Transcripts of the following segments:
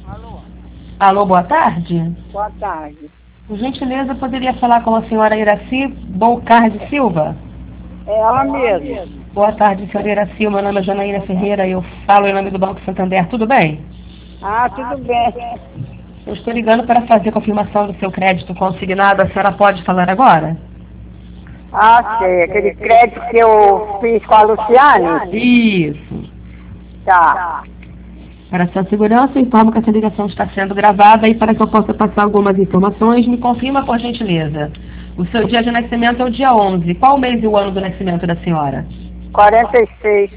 Alô, boa tarde. Boa tarde. Por gentileza, poderia falar com a senhora Iraci Bolcardi Silva? É ela mesma. Boa tarde, senhora Iraci. Meu nome é Janaína Ferreira e eu falo em nome do Banco Santander. Tudo bem? Ah, tudo bem. Eu estou ligando para fazer confirmação do seu crédito consignado. A senhora pode falar agora? Ah, sei. Aquele crédito que eu fiz com a Luciane? Isso. Tá. Para sua segurança, eu informo que essa ligação está sendo gravada e para que eu possa passar algumas informações, me confirma, por gentileza. O seu dia de nascimento é o dia 11. Qual o mês e o ano do nascimento da senhora? 46.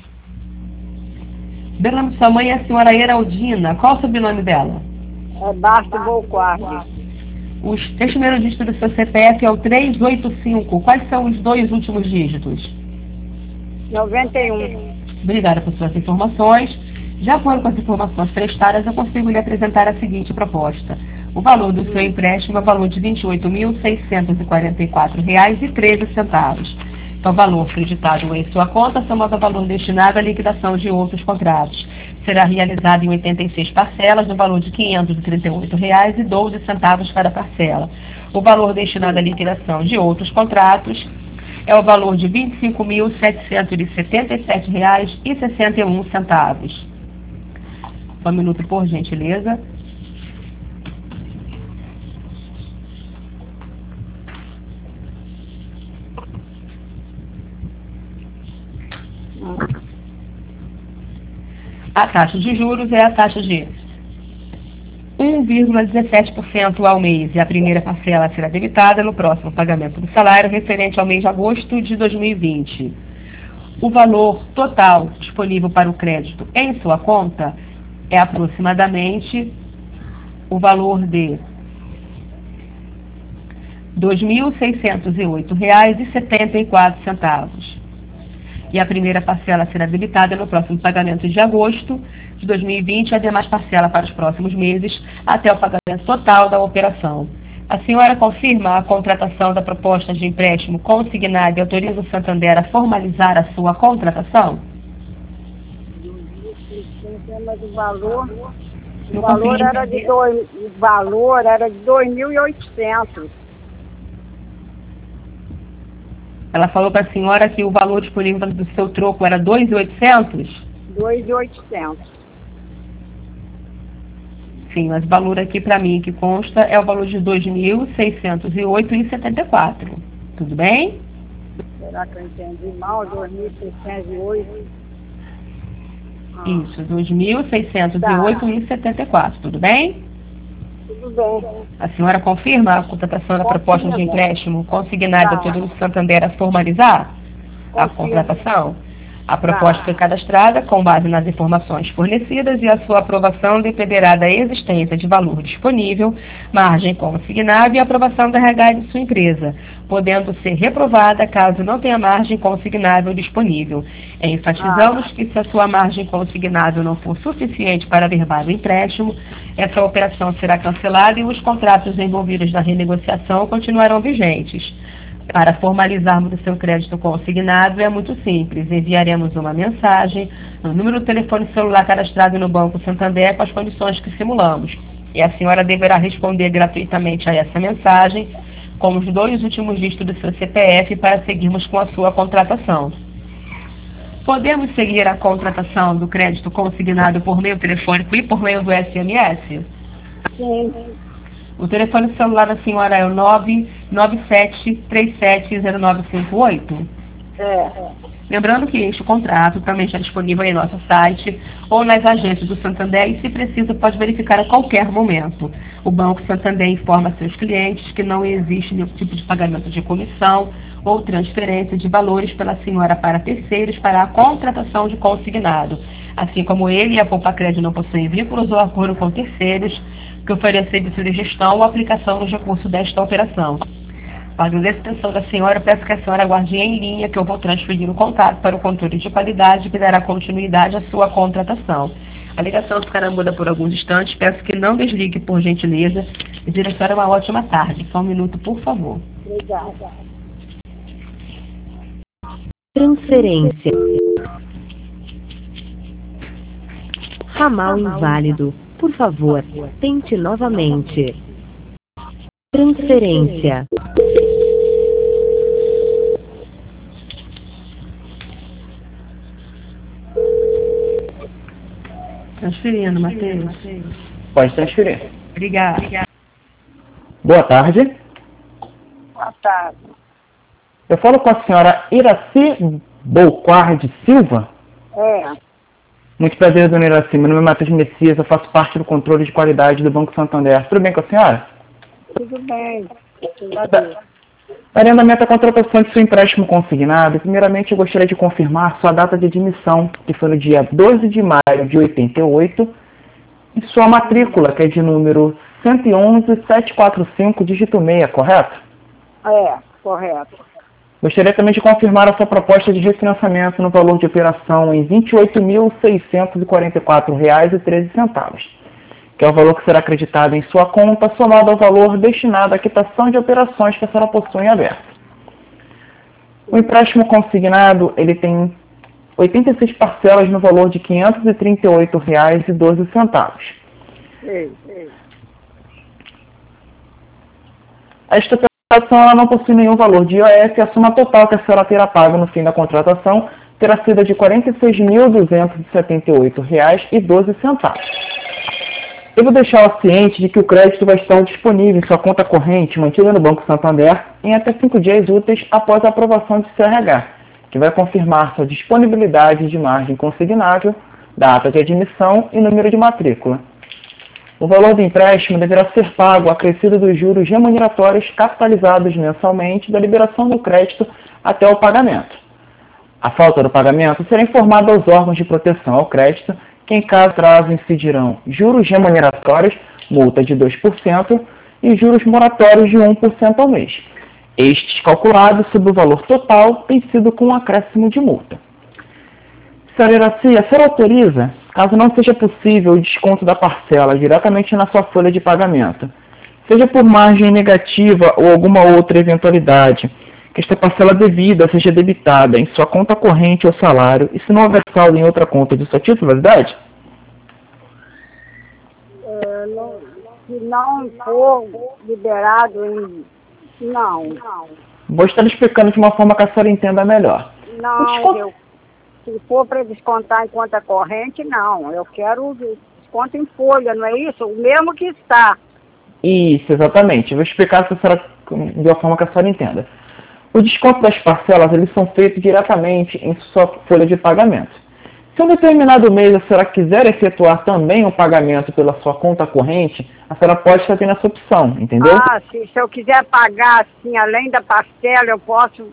O nome de sua mãe é a senhora Heraldina. Qual o sobrenome dela? É Basto Bolquardi. Os três primeiros dígitos do seu CPF é o 385. Quais são os dois últimos dígitos? 91. Obrigada por suas informações. De acordo com as informações prestadas, eu consigo lhe apresentar a seguinte proposta. O valor do seu empréstimo é o valor de R$ 28.644,13. Então, o valor creditado em sua conta, somado ao valor destinado à liquidação de outros contratos. Será realizado em 86 parcelas, no valor de R$ 538,12 cada parcela. O valor destinado à liquidação de outros contratos é o valor de R$ 25.777,61. Um minuto, por gentileza. A taxa de juros é a taxa de 1,17% ao mês e a primeira parcela será debitada no próximo pagamento do salário referente ao mês de agosto de 2020. O valor total disponível para o crédito em sua conta é aproximadamente o valor de R$ 2.608,74. E a primeira parcela será debitada no próximo pagamento de agosto de 2020 e a demais parcela para os próximos meses até o pagamento total da operação. A senhora confirma a contratação da proposta de empréstimo consignada e autoriza o Santander a formalizar a sua contratação? Mas o valor era de 2.800. Ela falou para a senhora que o valor disponível do seu troco era 2.800? 2.800. Sim, mas o valor aqui para mim que consta é o valor de 2.608,74. Tudo bem? Será que eu entendi mal? 2.608. Isso, 2.608,74. Tudo bem? Tudo bem. A senhora confirma a contratação da proposta de empréstimo consignada pelo Santander a formalizar a contratação? A proposta foi cadastrada com base nas informações fornecidas e a sua aprovação dependerá da existência de valor disponível, margem consignável e aprovação da RH de sua empresa, podendo ser reprovada caso não tenha margem consignável disponível. Enfatizamos que se a sua margem consignável não for suficiente para averbar o empréstimo, essa operação será cancelada e os contratos envolvidos na renegociação continuarão vigentes. Para formalizarmos o seu crédito consignado é muito simples. Enviaremos uma mensagem no número do telefone celular cadastrado no Banco Santander com as condições que simulamos. E a senhora deverá responder gratuitamente a essa mensagem com os dois últimos dígitos do seu CPF para seguirmos com a sua contratação. Podemos seguir a contratação do crédito consignado por meio telefônico e por meio do SMS? Sim. O telefone celular da senhora é o 997370958. Lembrando que este contrato também está disponível em nosso site ou nas agências do Santander e, se precisa, pode verificar a qualquer momento. O Banco Santander informa seus clientes que não existe nenhum tipo de pagamento de comissão ou transferência de valores pela senhora para terceiros para a contratação de consignado. Assim como ele e a Poupa Crédito não possuem vínculos ou acordo com terceiros que oferecem serviço de gestão ou aplicação dos recursos desta operação. Agradeço a atenção da senhora, peço que a senhora aguarde em linha que eu vou transferir o contato para o controle de qualidade que dará continuidade à sua contratação. A ligação ficará muda por alguns instantes, peço que não desligue por gentileza. Desejo a senhora uma ótima tarde. Só um minuto, por favor. Obrigada. Transferência. Ramal inválido. Por favor, tente novamente. Transferência. Transferindo, Matheus. Pode transferir. Obrigada. Boa tarde. Boa tarde. Eu falo com a senhora Iraci Bolquard Silva. É, Muito prazer, dona Iraci. Meu nome é Matheus Messias, eu faço parte do controle de qualidade do Banco Santander. Tudo bem com a senhora? tudo bem. Tudo Daria andamento à contratação de seu empréstimo consignado. Primeiramente, eu gostaria de confirmar sua data de admissão, que foi no dia 12 de maio de 88, e sua matrícula, que é de número 111745, dígito 6, correto? É, correto. Gostaria também de confirmar a sua proposta de refinanciamento no valor de operação em R$ 28.644,13, que é o valor que será acreditado em sua conta, somado ao valor destinado à quitação de operações que a senhora possui em aberto. O empréstimo consignado ele tem 86 parcelas no valor de R$ 538,12. Sei. Esta operação ela não possui nenhum valor de IOF e a soma total que a senhora terá pago no fim da contratação terá sido de R$ 46.278,12. Devo deixá-la ciente de que o crédito vai estar disponível em sua conta corrente mantida no Banco Santander em até 5 dias úteis após a aprovação de CRH, que vai confirmar sua disponibilidade de margem consignável, data de admissão e número de matrícula. O valor do empréstimo deverá ser pago acrescido dos juros remuneratórios capitalizados mensalmente da liberação do crédito até o pagamento. A falta do pagamento será informada aos órgãos de proteção ao crédito, que em caso de atraso incidirão juros remuneratórios, multa de 2%, e juros moratórios de 1% ao mês. Estes calculados sobre o valor total têm sido com um acréscimo de multa. Senhora Iraci, a senhora autoriza, caso não seja possível o desconto da parcela diretamente na sua folha de pagamento, seja por margem negativa ou alguma outra eventualidade, que esta parcela devida seja debitada em sua conta corrente ou salário, e se não houver saldo em outra conta de sua titularidade? Se não for liberado em... Não. Vou estar explicando de uma forma que a senhora entenda melhor. Não, se for para descontar em conta corrente, não. Eu quero desconto em folha, não é isso? O mesmo que está. Isso, exatamente. Vou explicar se a senhora, de uma forma que a senhora entenda. O desconto das parcelas, eles são feitos diretamente em sua folha de pagamento. Se um determinado mês a senhora quiser efetuar também um pagamento pela sua conta corrente, a senhora pode estar tendo essa opção, entendeu? Ah, se eu quiser pagar, assim, além da parcela, eu posso,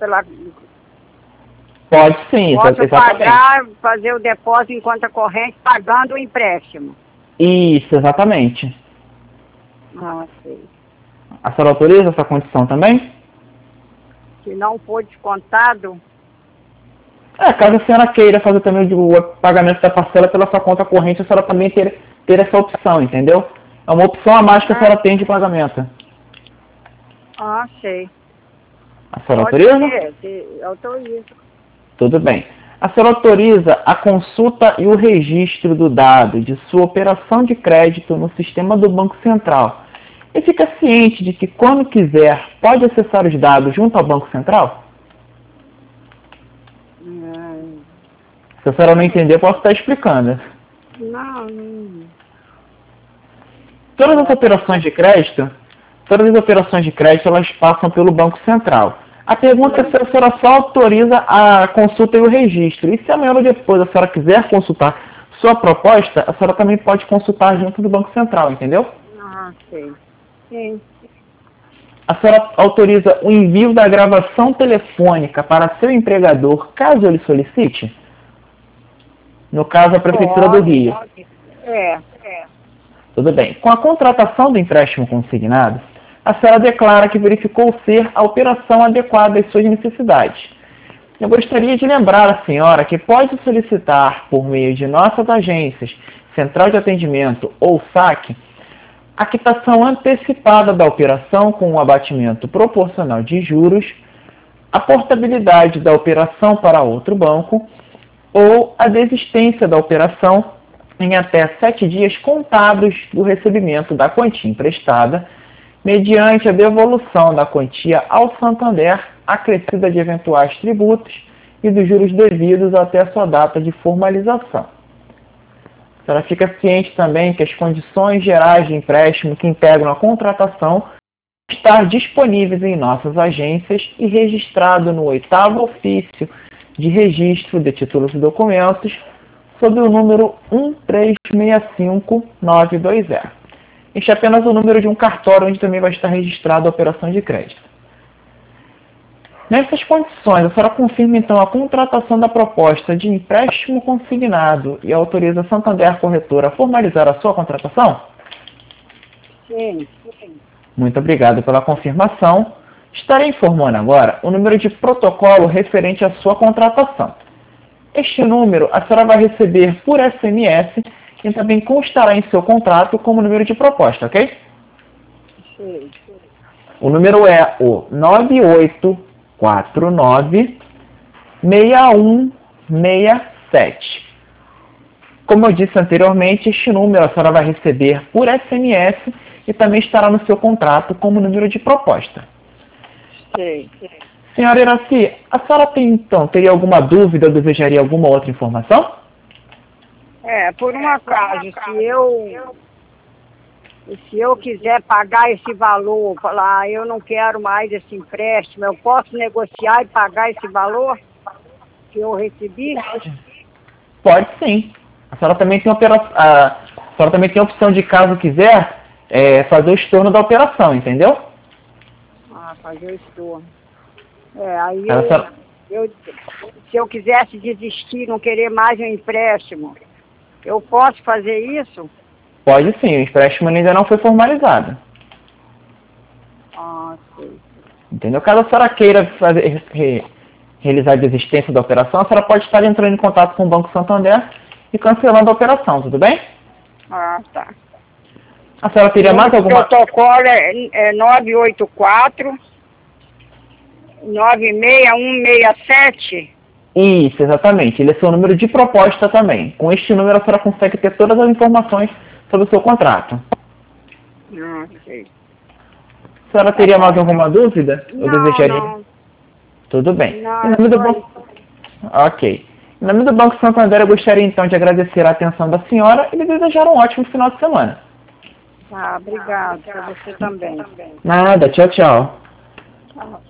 Pode sim, posso exatamente. pagar, fazer o depósito em conta corrente, pagando o empréstimo. Isso, exatamente. Ah, sei. A senhora autoriza essa condição também? Se não for descontado, Caso a senhora queira fazer também o pagamento da parcela pela sua conta corrente, a senhora também ter essa opção, entendeu? É uma opção a mais que a senhora tem de pagamento. sei. A senhora Pode autoriza? ser, autorizo. Tudo bem. A senhora autoriza a consulta e o registro do dado de sua operação de crédito no sistema do Banco Central. E fica ciente de que, quando quiser, pode acessar os dados junto ao Banco Central? Se a senhora não entender, eu posso estar explicando. Não. Todas as operações de crédito, elas passam pelo Banco Central. A pergunta é se a senhora só autoriza a consulta e o registro. E se amanhã ou depois a senhora quiser consultar sua proposta, a senhora também pode consultar junto do Banco Central, entendeu? Sei. Sim. A senhora autoriza o envio da gravação telefônica para seu empregador, caso ele solicite? No caso, a Prefeitura do Rio. É. Tudo bem. Com a contratação do empréstimo consignado, a senhora declara que verificou ser a operação adequada às suas necessidades. Eu gostaria de lembrar a senhora que pode solicitar, por meio de nossas agências, Central de Atendimento ou SAC, a quitação antecipada da operação com um abatimento proporcional de juros, a portabilidade da operação para outro banco ou a desistência da operação em até 7 dias contados do recebimento da quantia emprestada, mediante a devolução da quantia ao Santander, acrescida de eventuais tributos e dos juros devidos até a sua data de formalização. A senhora fica ciente também que as condições gerais de empréstimo que integram a contratação estar disponíveis em nossas agências e registrado no 8º ofício de registro de títulos e documentos sob o número 1365920. Este é apenas o número de um cartório onde também vai estar registrada a operação de crédito. Nessas condições, a senhora confirma então a contratação da proposta de empréstimo consignado e autoriza a Santander Corretora a formalizar a sua contratação? Sim. Muito obrigado pela confirmação. Estarei informando agora o número de protocolo referente à sua contratação. Este número a senhora vai receber por SMS e também constará em seu contrato como número de proposta, ok? Sim. O número é o 9849-6167. Como eu disse anteriormente, este número a senhora vai receber por SMS e também estará no seu contrato como número de proposta. Sim. Senhora Iraci, a senhora teria alguma dúvida ou desejaria alguma outra informação? Por um acaso, se eu quiser pagar esse valor, falar, eu não quero mais esse empréstimo, eu posso negociar e pagar esse valor que eu recebi? Pode sim. A senhora também tem a opção de, caso quiser, fazer o estorno da operação, entendeu? Fazer o estorno. Se eu quisesse desistir, não querer mais um empréstimo, eu posso fazer isso? Pode sim, o empréstimo ainda não foi formalizado. Sim. Entendeu? Caso a senhora queira realizar a desistência da operação, a senhora pode estar entrando em contato com o Banco Santander e cancelando a operação, tudo bem? Tá. A senhora teria mais alguma... O protocolo é 984 96167? Isso, exatamente. Ele é seu número de proposta também. Com este número a senhora consegue ter todas as informações sobre o seu contrato. Sei. A senhora teria mais alguma dúvida? Não, desejaria? não. Tudo bem. Não, Em nome do Banco... Ok. Em nome do Banco Santander, eu gostaria então de agradecer a atenção da senhora e lhe desejar um ótimo final de semana. Obrigado. Para você também. Nada. Tchau, tchau. Tchau.